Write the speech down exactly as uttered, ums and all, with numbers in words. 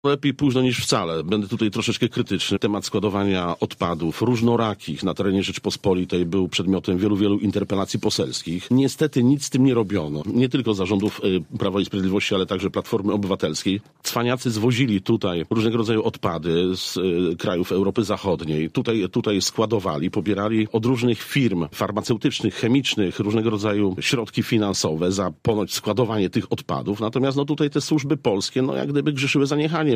Lepiej późno niż wcale. Będę tutaj troszeczkę krytyczny. Temat składowania odpadów różnorakich na terenie Rzeczypospolitej był przedmiotem wielu, wielu interpelacji poselskich. Niestety nic z tym nie robiono. Nie tylko zarządów y, Prawa i Sprawiedliwości, ale także Platformy Obywatelskiej. Cwaniacy zwozili tutaj różnego rodzaju odpady z y, krajów Europy Zachodniej. Tutaj, tutaj składowali, pobierali od różnych firm farmaceutycznych, chemicznych, różnego rodzaju środki finansowe za ponoć składowanie tych odpadów. Natomiast no tutaj te służby polskie, no jak gdyby grzeszyły zaniechaniem.